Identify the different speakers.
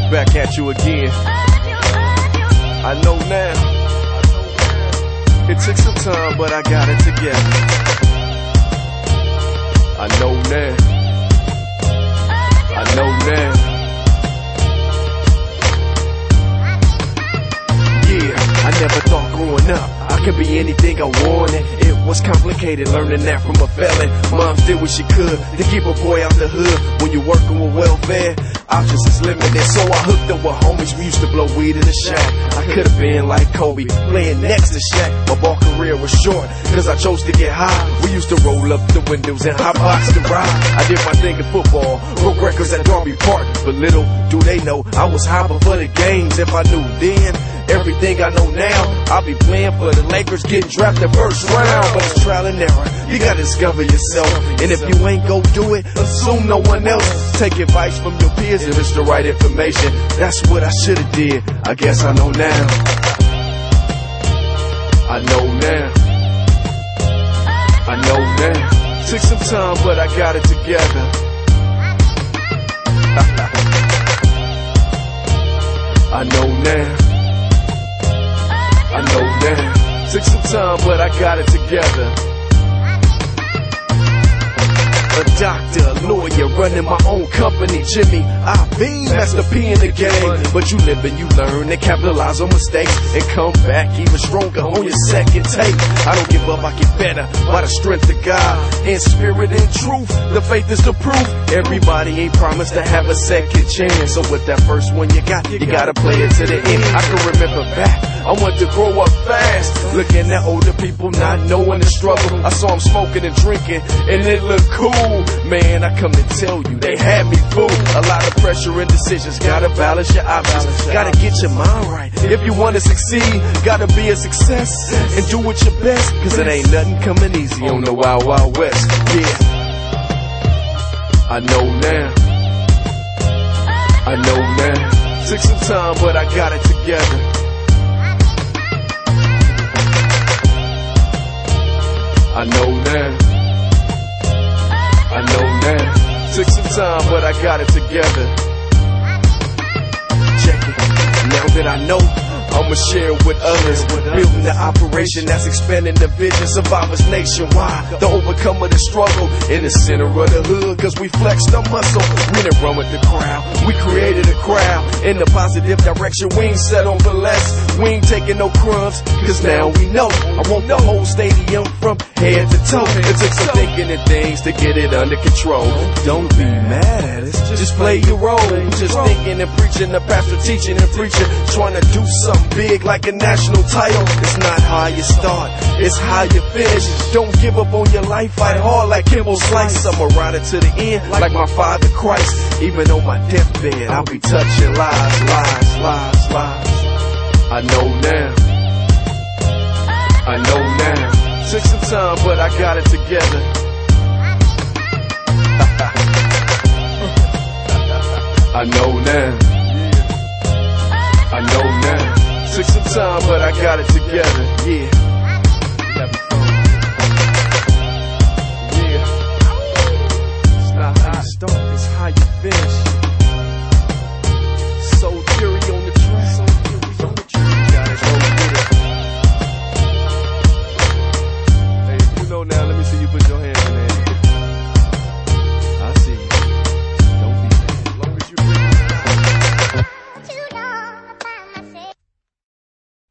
Speaker 1: Back at you again. I know now. It took some time, but I got it together. I know now. I know now. Yeah, I never thought growing up I could be anything I wanted. It was complicated learning that from a felon. Mom did what she could to keep a boy out the hood. When you're working with welfare, options is limited. So I hooked up with homies. We used to blow weed in the shack. I could have been like Kobe, playing next to Shaq. My ball career was short, cause I chose to get high. We used to roll up the windows and hotbox the ride. I did my thing in football, broke records at Darby Park. But little do they know, I was hopping for the games. If I knew then everything I know now, I'll be playing for the Lakers, getting drafted first round. But it's trial and error, you gotta discover yourself. And if you ain't go do it, assume no one else. Take advice from your peers if it's the right information. That's what I should've did, I guess I know now. I know now. I know now. Took some time, but I got it together. I know now. I know now. Took some time, but I got it together. A doctor, a lawyer, running my own company, Jimmy I.V. Master P in the game. But you live and you learn and capitalize on mistakes and come back even stronger on your second take. I don't give up, I get better by the strength of God. In spirit and truth, the faith is the proof. Everybody ain't promised to have a second chance. So with that first one you gotta play it to the end. I can remember back, I wanted to grow up fast, looking at older people not knowing the struggle. I saw them smoking and drinking and it looked cool. Man, I come to tell you, they had me fooled. A lot of pressure and decisions, gotta balance your options. Gotta get your mind right if you wanna succeed. Gotta be a success and do it your best, cause it ain't nothing coming easy on the Wild Wild West. Yeah, I know now. I know now. Took some time, but I got it together. I know now. I know now. Took some time, but I got it together. Check it. Now that I know, I'ma share with others. Building the operation that's expanding the vision. Survivors nationwide, the overcomer the struggle. In the center of the hood, cause we flexed our muscle. We didn't run with the crowd, we created a crowd. In the positive direction, we ain't settled for less. We ain't taking no crumbs, cause now we know. I want the whole stadium from head to toe. It took some thinking and things to get it under control. Don't be mad at us, just play your role. Just thinking and preaching, the pastor teaching and preaching, trying to do something big like a national title. It's not how you start, it's how you finish. Don't give up on your life, fight hard like Kimbo Slice. I'ma ride it to the end like my father Christ. Even on my deathbed, I'll be touching lies, lies, lies, lies. I know now. I know now. Took some time, but I got it together. I know now. I know now. Took some time, but I got it together. Yeah.